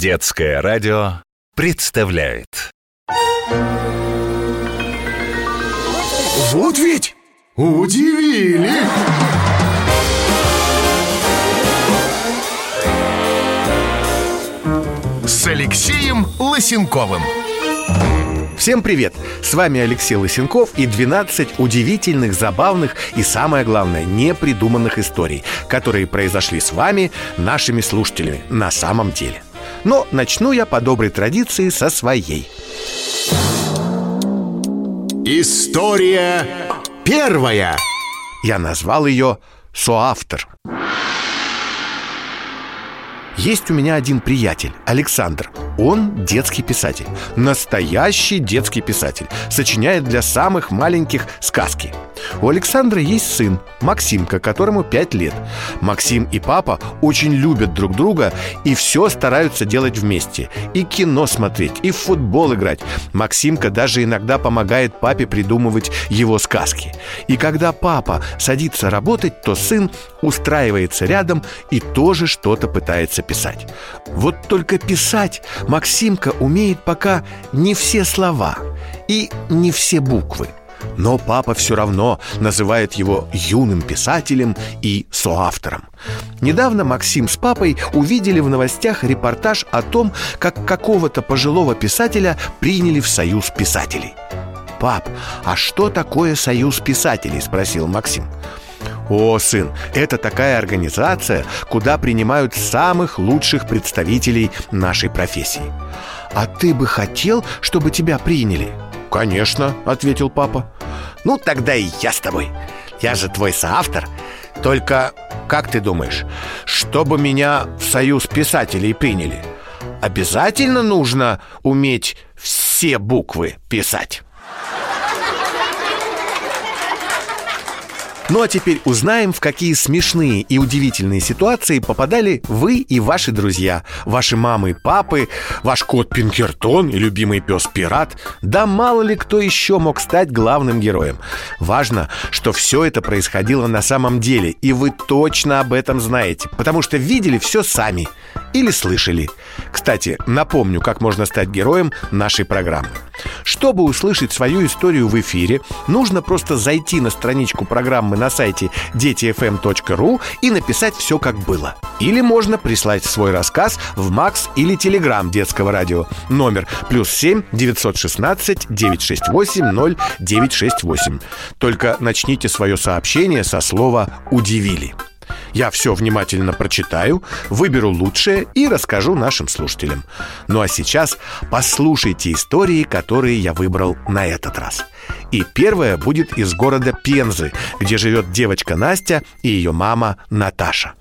Детское радио представляет. Вот ведь удивили! С Алексеем Лысенковым. Всем привет! С вами Алексей Лысенков и 12 удивительных, забавных и, самое главное, непридуманных историй, которые произошли с вами, нашими слушателями, на самом деле. Но начну я по доброй традиции со своей. История первая. Я назвал ее «Соавтор». Есть у меня один приятель, Александр. Он детский писатель. Настоящий детский писатель. Сочиняет для самых маленьких сказки. У Александра есть сын, Максимка, которому 5 лет. Максим и папа очень любят друг друга и все стараются делать вместе. И кино смотреть, и в футбол играть. Максимка даже иногда помогает папе придумывать его сказки. И когда папа садится работать, то сын устраивается рядом и тоже что-то пытается писать. Вот только писать Максимка умеет пока не все слова и не все буквы. Но папа все равно называет его юным писателем и соавтором. Недавно Максим с папой увидели в новостях репортаж о том, как какого-то пожилого писателя приняли в Союз писателей. «Пап, а что такое Союз писателей?» – спросил Максим. «О, сын, это такая организация, куда принимают самых лучших представителей нашей профессии». «А ты бы хотел, чтобы тебя приняли?» «Конечно», — ответил папа. «Ну, тогда и я с тобой. Я же твой соавтор. Только, как ты думаешь, чтобы меня в Союз писателей приняли, обязательно нужно уметь все буквы писать?» Ну а теперь узнаем, в какие смешные и удивительные ситуации попадали вы и ваши друзья, ваши мамы и папы, ваш кот Пинкертон и любимый пес Пират. Да мало ли кто еще мог стать главным героем. Важно, что все это происходило на самом деле, и вы точно об этом знаете, потому что видели все сами или слышали. Кстати, напомню, как можно стать героем нашей программы. Чтобы услышать свою историю в эфире, нужно просто зайти на страничку программы на сайте детифм.ру и написать все как было. Или можно прислать свой рассказ в Макс или Телеграм детского радио. Номер +7 916 968 0968. Только начните свое сообщение со слова «удивили». Я все внимательно прочитаю, выберу лучшее и расскажу нашим слушателям. Ну а сейчас послушайте истории, которые я выбрал на этот раз. И первая будет из города Пензы, где живет девочка Настя и ее мама Наташа.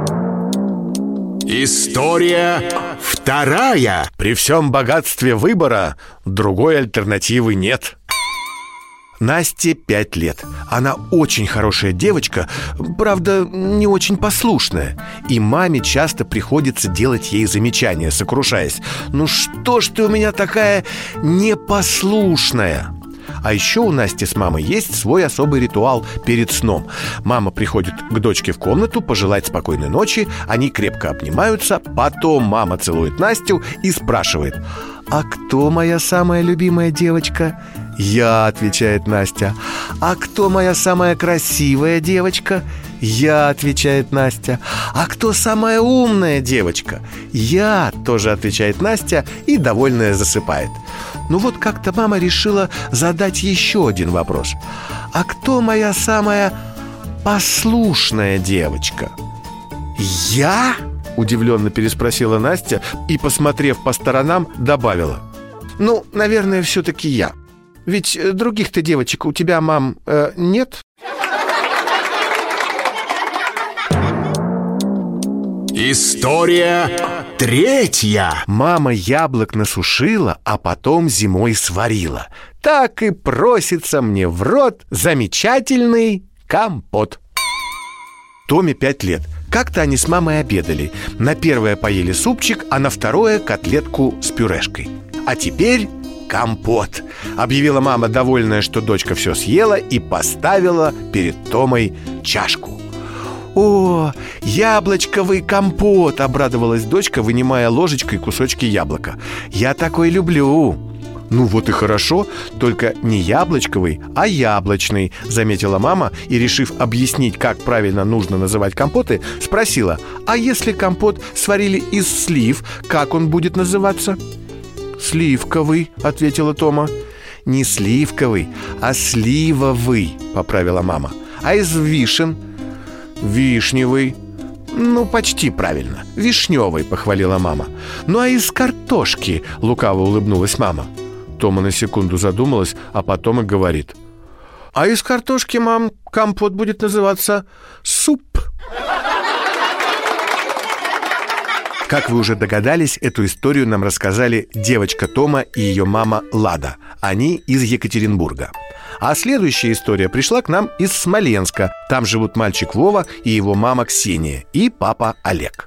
История вторая. При всем богатстве выбора другой альтернативы нет. Насте 5 лет. Она очень хорошая девочка, правда, не очень послушная. И маме часто приходится делать ей замечания, сокрушаясь: «Ну что ж ты у меня такая непослушная?» А еще у Насти с мамой есть свой особый ритуал перед сном. Мама приходит к дочке в комнату пожелать спокойной ночи, они крепко обнимаются, потом мама целует Настю и спрашивает: «А кто моя самая любимая девочка?» «Я», — отвечает Настя. «А кто моя самая красивая девочка?» «Я», — отвечает Настя. «А кто самая умная девочка?» «Я», — тоже отвечает Настя и, довольная, засыпает. Ну вот как-то мама решила задать еще один вопрос: «А кто моя самая послушная девочка?» «Я?» — удивленно переспросила Настя и, посмотрев по сторонам, добавила: «Ну, наверное, все-таки я. Ведь других-то девочек у тебя, мам, нет?» История третья. Мама яблок насушила, а потом зимой сварила. Так и просится мне в рот замечательный компот. Томе 5 лет. Как-то они с мамой обедали. На первое поели супчик, а на второе котлетку с пюрешкой. «А теперь компот», — объявила мама, довольная, что дочка все съела, и поставила перед Томой чашку. «О, яблочковый компот!» — обрадовалась дочка, вынимая ложечкой кусочки яблока. «Я такой люблю!» «Ну вот и хорошо, только не яблочковый, а яблочный», — заметила мама и, решив объяснить, как правильно нужно называть компоты, спросила: «А если компот сварили из слив, как он будет называться?» «Сливковый», — ответила Тома. «Не сливковый, а сливовый», — поправила мама. «А из вишен?» «Вишневый». «Ну, почти правильно, вишневый», — похвалила мама. «Ну, а из картошки?» — лукаво улыбнулась мама. Тома на секунду задумалась, а потом и говорит: «А из картошки, мам, компот будет называться суп». Как вы уже догадались, эту историю нам рассказали девочка Тома и ее мама Лада. Они из Екатеринбурга. А следующая история пришла к нам из Смоленска. Там живут мальчик Вова и его мама Ксения, и папа Олег.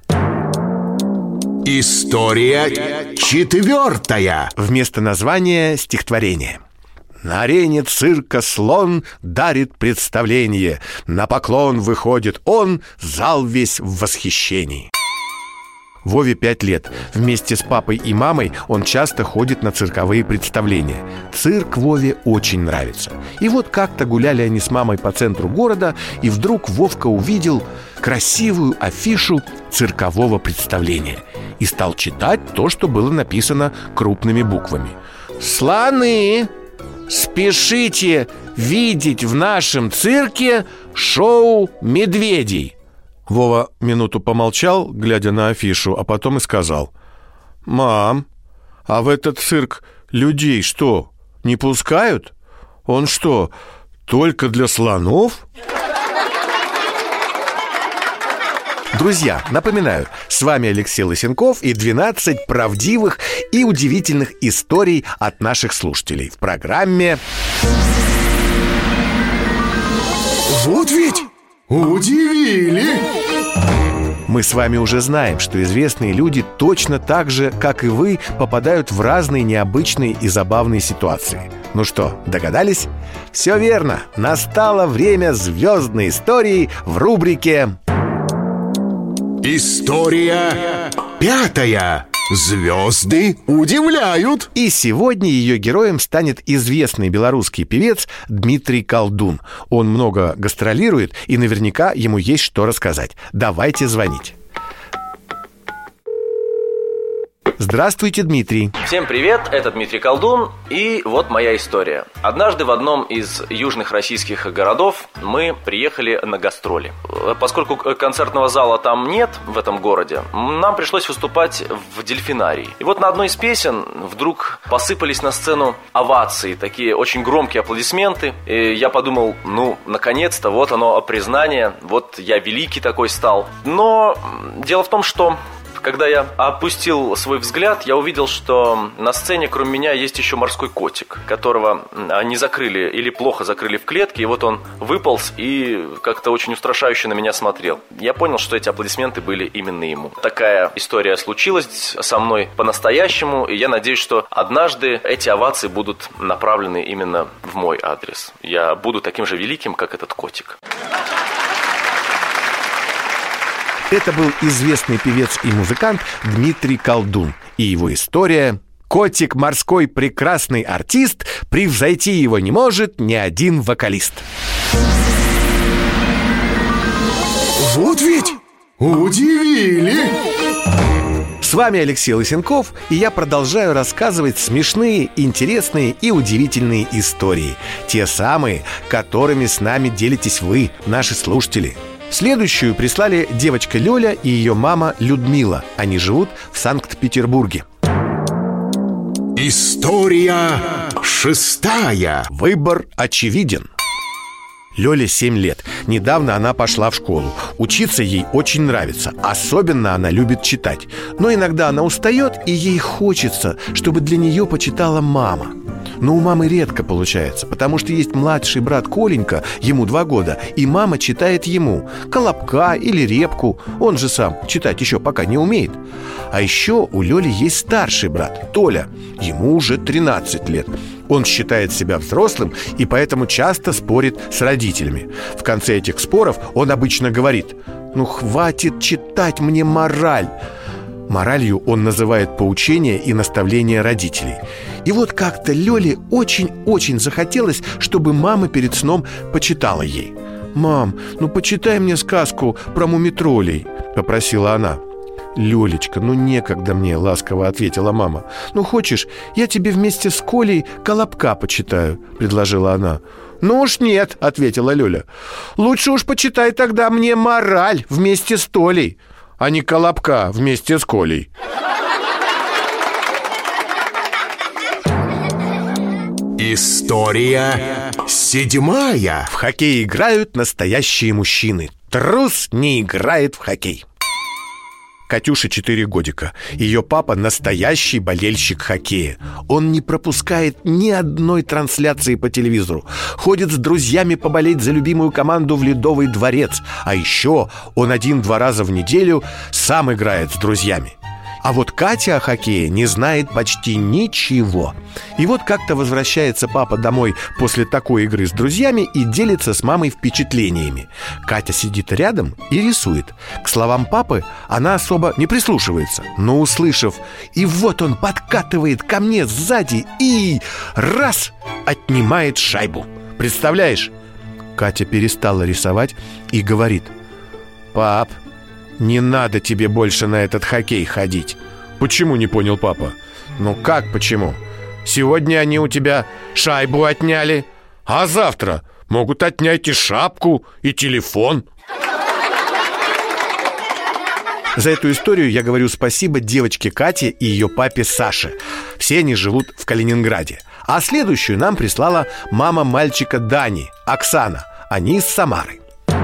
История 4. Вместо названия стихотворение. На арене цирка слон дарит представление. На поклон выходит он, зал весь в восхищении. Вове 5 лет. Вместе с папой и мамой он часто ходит на цирковые представления. Цирк Вове очень нравится. И вот как-то гуляли они с мамой по центру города, и вдруг Вовка увидел красивую афишу циркового представления и стал читать то, что было написано крупными буквами. «Слоны, спешите видеть в нашем цирке шоу медведей». Вова минуту помолчал, глядя на афишу, а потом и сказал: «Мам, а в этот цирк людей что, не пускают? Он что, только для слонов?» Друзья, напоминаю, с вами Алексей Лысенков и 12 правдивых и удивительных историй от наших слушателей в программе Вот ведь удивили! Мы с вами уже знаем, что известные люди точно так же, как и вы, попадают в разные необычные и забавные ситуации. Ну что, догадались? Все верно! Настало время звездной истории в рубрике История 5. Звезды удивляют. И сегодня ее героем станет известный белорусский певец Дмитрий Колдун. Он много гастролирует, и наверняка ему есть что рассказать. Давайте звонить. Здравствуйте, Дмитрий. Всем привет, это Дмитрий Колдун, и вот моя история. Однажды в одном из южных российских городов мы приехали на гастроли. Поскольку концертного зала там нет в этом городе, нам пришлось выступать в дельфинарии. И вот на одной из песен вдруг посыпались на сцену овации, такие очень громкие аплодисменты. И я подумал, ну, наконец-то, вот оно, признание, вот я великий такой стал. Но дело в том, что когда я опустил свой взгляд, я увидел, что на сцене кроме меня есть еще морской котик, которого не закрыли или плохо закрыли в клетке, и вот он выполз и как-то очень устрашающе на меня смотрел. Я понял, что эти аплодисменты были именно ему. Такая история случилась со мной по-настоящему, и я надеюсь, что однажды эти овации будут направлены именно в мой адрес. Я буду таким же великим, как этот котик. Это был известный певец и музыкант Дмитрий Колдун. И его история: котик морской прекрасный артист, превзойти его не может ни один вокалист. Вот ведь удивили! С вами Алексей Лысенков, и я продолжаю рассказывать смешные, интересные и удивительные истории. Те самые, которыми с нами делитесь вы, наши слушатели. Следующую прислали девочка Лёля и ее мама Людмила. Они живут в Санкт-Петербурге. История 6. Выбор очевиден. Лёле 7 лет. Недавно она пошла в школу. Учиться ей очень нравится. Особенно она любит читать. Но иногда она устает, и ей хочется, чтобы для нее почитала мама. Но у мамы редко получается, потому что есть младший брат Коленька, ему 2 года, и мама читает ему «Колобка» или «Репку». Он же сам читать еще пока не умеет. А еще у Лёли есть старший брат, Толя. Ему уже 13 лет. Он считает себя взрослым и поэтому часто спорит с родителями. В конце этих споров он обычно говорит: «Ну хватит читать мне мораль». Моралью он называет поучения и наставления родителей. И вот как-то Лёле очень-очень захотелось, чтобы мама перед сном почитала ей. «Мам, ну почитай мне сказку про мумитроллей», — попросила она. «Лёлечка, ну некогда мне», — ласково ответила мама. «Ну хочешь, я тебе вместе с Колей «Колобка» почитаю», — предложила она. «Ну уж нет», — ответила Лёля. «Лучше уж почитай тогда мне мораль вместе с Толей, а не «Колобка» вместе с Колей». История 7. В хоккей играют настоящие мужчины. Трус не играет в хоккей. Катюше 4 годика. Ее папа настоящий болельщик хоккея. Он не пропускает ни одной трансляции по телевизору. Ходит с друзьями поболеть за любимую команду в Ледовый дворец. А еще он 1-2 раза в неделю сам играет с друзьями. А вот Катя о хоккее не знает почти ничего. И вот как-то возвращается папа домой после такой игры с друзьями и делится с мамой впечатлениями. Катя сидит рядом и рисует. К словам папы она особо не прислушивается, но услышав: «И вот он подкатывает ко мне сзади и раз!» отнимает шайбу. Представляешь? Катя перестала рисовать и говорит: «Пап, не надо тебе больше на этот хоккей ходить». «Почему?» — не понял папа. «Ну как почему? Сегодня они у тебя шайбу отняли, а завтра могут отнять и шапку, и телефон». За эту историю я говорю спасибо девочке Кате и ее папе Саше. Все они живут в Калининграде. А следующую нам прислала мама мальчика Дани, Оксана. Они из Самары.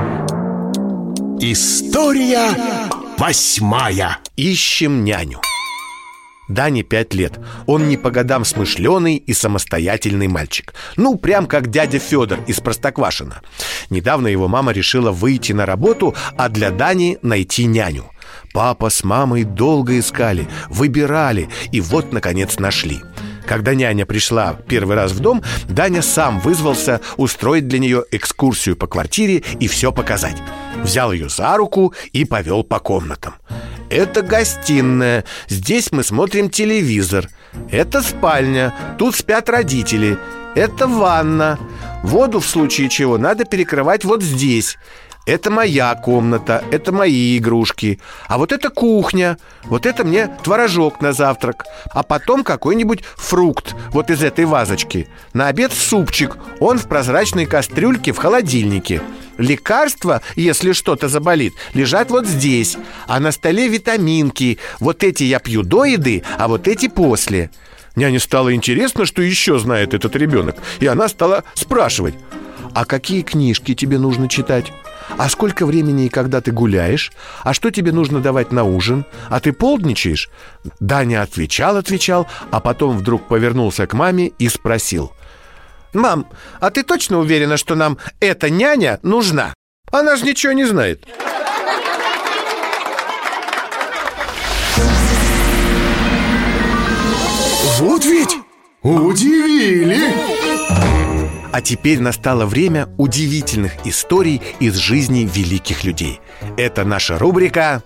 История 8. Ищем няню. Дане 5 лет. Он не по годам смышленый и самостоятельный мальчик. Ну, прям как дядя Федор из Простоквашино. Недавно его мама решила выйти на работу, а для Дани найти няню. Папа с мамой долго искали, выбирали и вот, наконец, нашли. Когда няня пришла первый раз в дом, Даня сам вызвался устроить для нее экскурсию по квартире и все показать. Взял ее за руку и повел по комнатам. «Это гостиная, здесь мы смотрим телевизор. Это спальня, тут спят родители. Это ванна. Воду в случае чего надо перекрывать вот здесь. Это моя комната, это мои игрушки. А вот это кухня. Вот это мне творожок на завтрак. А потом какой-нибудь фрукт вот из этой вазочки. На обед супчик, он в прозрачной кастрюльке в холодильнике. Лекарства, если что-то заболит, лежат вот здесь. А на столе витаминки. Вот эти я пью до еды, а вот эти после». Няне стало интересно, что еще знает этот ребенок. И она стала спрашивать: «А какие книжки тебе нужно читать? А сколько времени и когда ты гуляешь? А что тебе нужно давать на ужин? А ты полдничаешь?» Даня отвечал, а потом вдруг повернулся к маме и спросил: «Мам, а ты точно уверена, что нам эта няня нужна? Она же ничего не знает». Вот ведь удивили! А теперь настало время удивительных историй из жизни великих людей. Это наша рубрика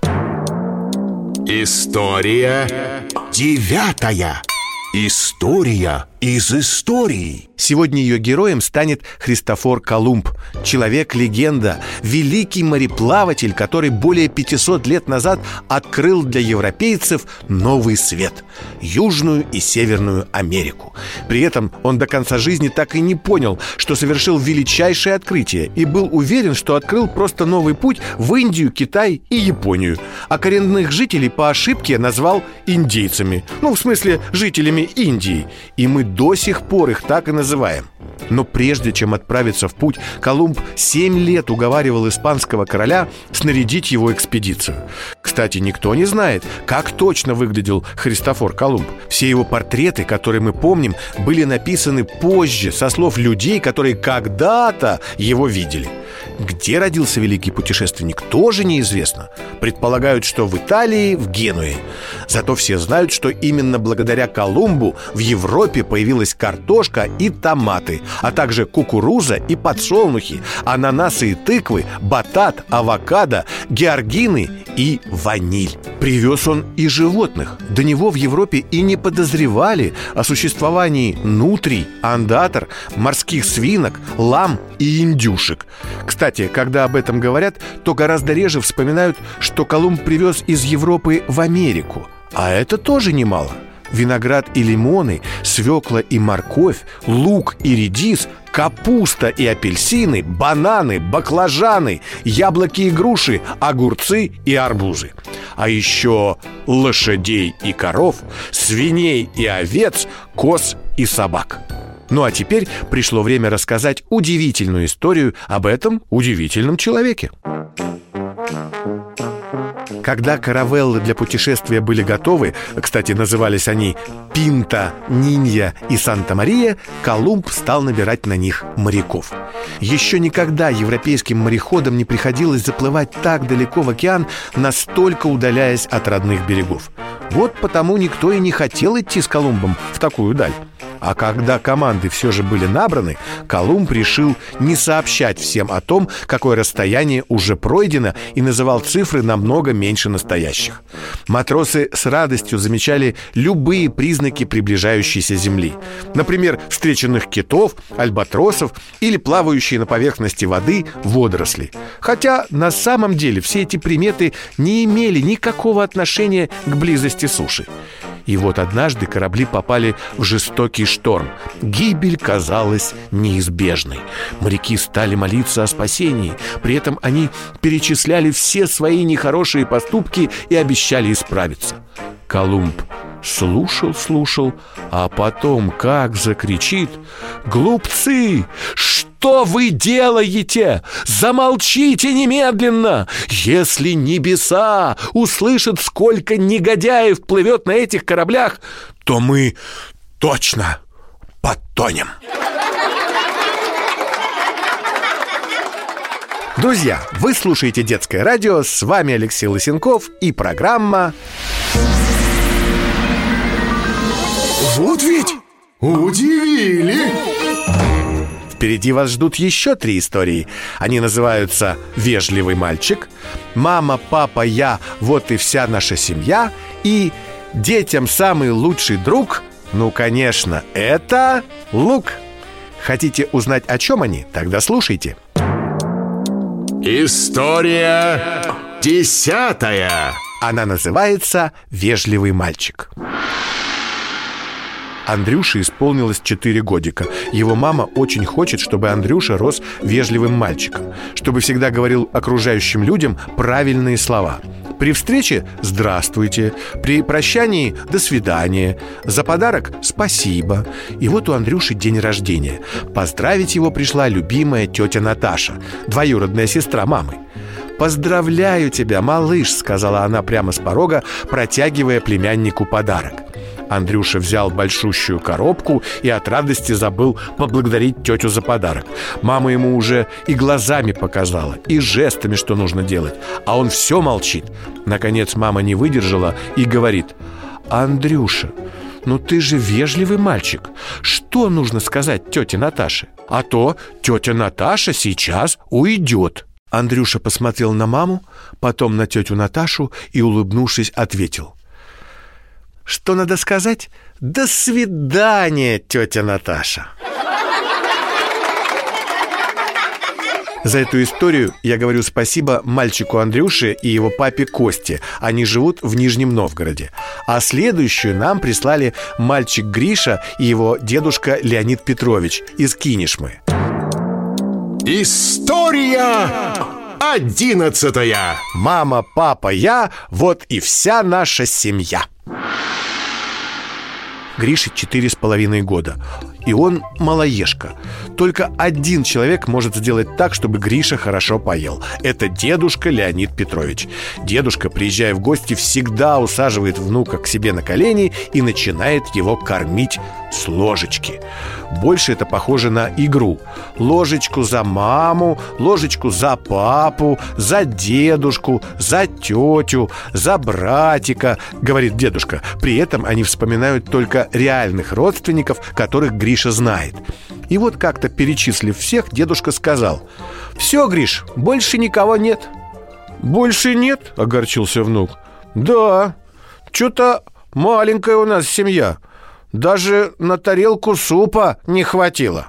История 9. История из историй. Сегодня ее героем станет Христофор Колумб. Человек-легенда, великий мореплаватель, который более 500 лет назад открыл для европейцев новый свет – Южную и Северную Америку. При этом он до конца жизни так и не понял, что совершил величайшее открытие, и был уверен, что открыл просто новый путь в Индию, Китай и Японию. А коренных жителей по ошибке назвал индейцами. Ну, в смысле, жителями Индии. И мы до сих пор их так и называем. Но прежде чем отправиться в путь, Колумб 7 лет уговаривал испанского короля снарядить его экспедицию. Кстати, Кстати, никто не знает, как точно выглядел Христофор Колумб. Все его портреты, которые мы помним, были написаны позже, со слов людей, которые когда-то его видели. Где родился великий путешественник, тоже неизвестно. Предполагают, что в Италии, в Генуе. Зато все знают, что именно благодаря Колумбу в Европе появилась картошка и томаты, а также кукуруза и подсолнухи, ананасы и тыквы, батат, авокадо, георгины и ваниль. Привез он и животных. До него в Европе и не подозревали о существовании нутрий, ондатр, морских свинок, лам и индюшек. Кстати, когда об этом говорят, то гораздо реже вспоминают, что Колумб привез из Европы в Америку. А это тоже немало. Виноград и лимоны, свекла и морковь, лук и редис, капуста и апельсины, бананы, баклажаны, яблоки и груши, огурцы и арбузы. А еще лошадей и коров, свиней и овец, коз и собак. Ну а теперь пришло время рассказать удивительную историю об этом удивительном человеке. Когда каравеллы для путешествия были готовы, кстати, назывались они Пинта, Нинья и Санта-Мария, Колумб стал набирать на них моряков. Еще никогда европейским мореходам не приходилось заплывать так далеко в океан, настолько удаляясь от родных берегов. Вот потому никто и не хотел идти с Колумбом в такую даль. А когда команды все же были набраны, Колумб решил не сообщать всем о том, какое расстояние уже пройдено, и называл цифры намного меньше настоящих. Матросы с радостью замечали любые признаки приближающейся земли. Например, встреченных китов, альбатросов или плавающие на поверхности воды водоросли. Хотя на самом деле все эти приметы не имели никакого отношения к близости суши. И вот однажды корабли попали в жестокий шторм. Гибель казалась неизбежной. Моряки стали молиться о спасении. При этом они перечисляли все свои нехорошие поступки и обещали исправиться. Колумб слушал, а потом как закричит: «Глупцы! Что вы делаете? Замолчите немедленно! Если небеса услышат, сколько негодяев плывет на этих кораблях, то мы точно потонем!» Друзья, вы слушаете «Детское радио», с вами Алексей Лысенков и программа «Вот ведь удивили!» Впереди вас ждут еще 3 истории. Они называются «Вежливый мальчик», «Мама, папа, я, вот и вся наша семья» и «Детям самый лучший друг». Ну, конечно, это лук. Хотите узнать, о чем они? Тогда слушайте. История 10. Она называется «Вежливый мальчик». Андрюше исполнилось 4 годика. Его мама очень хочет, чтобы Андрюша рос вежливым мальчиком, чтобы всегда говорил окружающим людям правильные слова. При встрече – «здравствуйте», при прощании – «до свидания», за подарок – «спасибо». И вот у Андрюши день рождения. Поздравить его пришла любимая тетя Наташа, двоюродная сестра мамы. «Поздравляю тебя, малыш», — сказала она прямо с порога, протягивая племяннику подарок. Андрюша взял большущую коробку и от радости забыл поблагодарить тетю за подарок. Мама ему уже и глазами показала, и жестами, что нужно делать, а он все молчит. Наконец мама не выдержала и говорит: «Андрюша, ну ты же вежливый мальчик. Что нужно сказать тете Наташе? А то тетя Наташа сейчас уйдет». Андрюша посмотрел на маму, потом на тетю Наташу и, улыбнувшись, ответил: «Что надо сказать? До свидания, тетя Наташа!» За эту историю я говорю спасибо мальчику Андрюше и его папе Косте. Они живут в Нижнем Новгороде. А следующую нам прислали мальчик Гриша и его дедушка Леонид Петрович из Кинешмы. История 11. Мама, папа, я, вот и вся наша семья. Грише 4,5 года, и он малоежка. Только один человек может сделать так, чтобы Гриша хорошо поел. Это дедушка Леонид Петрович. Дедушка, приезжая в гости, всегда усаживает внука к себе на колени и начинает его кормить с ложечки. Больше это похоже на игру. Ложечку за маму, ложечку за папу, за дедушку, за тетю, за братика, говорит дедушка. При этом они вспоминают только реальных родственников, которых Гриша знает. И вот как-то, перечислив всех, дедушка сказал: «Все, Гриш, больше никого нет». «Больше нет?» — огорчился внук. «Да, что-то маленькая у нас семья. Даже на тарелку супа не хватило».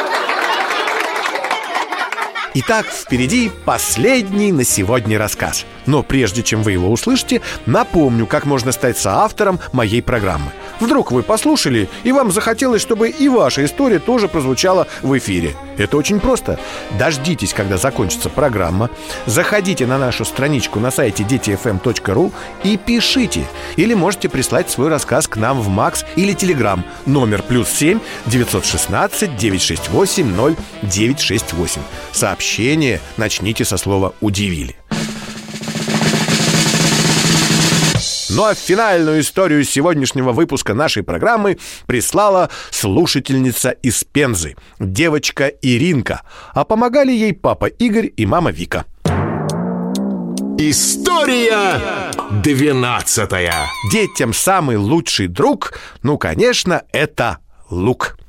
Итак, впереди последний на сегодня рассказ. Но прежде чем вы его услышите, напомню, как можно стать соавтором моей программы. Вдруг вы послушали, и вам захотелось, чтобы и ваша история тоже прозвучала в эфире. Это очень просто. Дождитесь, когда закончится программа, заходите на нашу страничку на сайте детифм.ру и пишите. Или можете прислать свой рассказ к нам в МАКС или Телеграм. Номер +7 916 968 0968. Сообщение начните со слова «удивили». Ну а финальную историю сегодняшнего выпуска нашей программы прислала слушательница из Пензы, девочка Иринка. А помогали ей папа Игорь и мама Вика. История 12. Детям самый лучший друг, ну, конечно, это лук.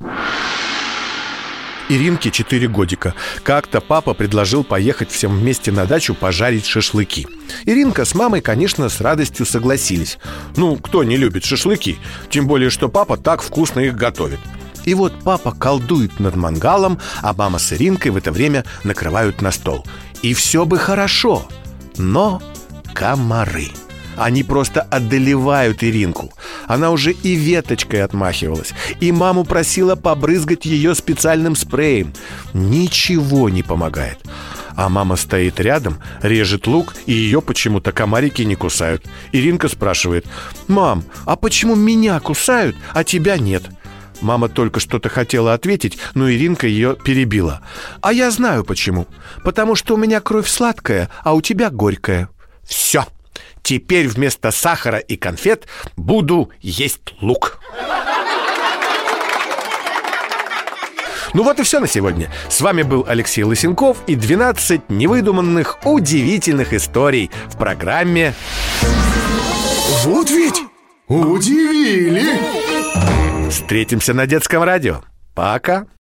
Иринке 4 годика. Как-то папа предложил поехать всем вместе на дачу пожарить шашлыки. Иринка с мамой, конечно, с радостью согласились. Ну, кто не любит шашлыки? Тем более, что папа так вкусно их готовит. И вот папа колдует над мангалом, а мама с Иринкой в это время накрывают на стол. И все бы хорошо, но комары. Они просто одолевают Иринку. Она уже и веточкой отмахивалась, и маму просила побрызгать ее специальным спреем. Ничего не помогает. А мама стоит рядом, режет лук, и ее почему-то комарики не кусают. Иринка спрашивает: «Мам, а почему меня кусают, а тебя нет?» Мама только что-то хотела ответить, но Иринка ее перебила. «А я знаю почему. Потому что у меня кровь сладкая, а у тебя горькая». Все. Теперь вместо сахара и конфет буду есть лук. Ну вот и все на сегодня. С вами был Алексей Лысенков и 12 невыдуманных, удивительных историй в программе Вот ведь удивили! «Встретимся на детском радио». Пока.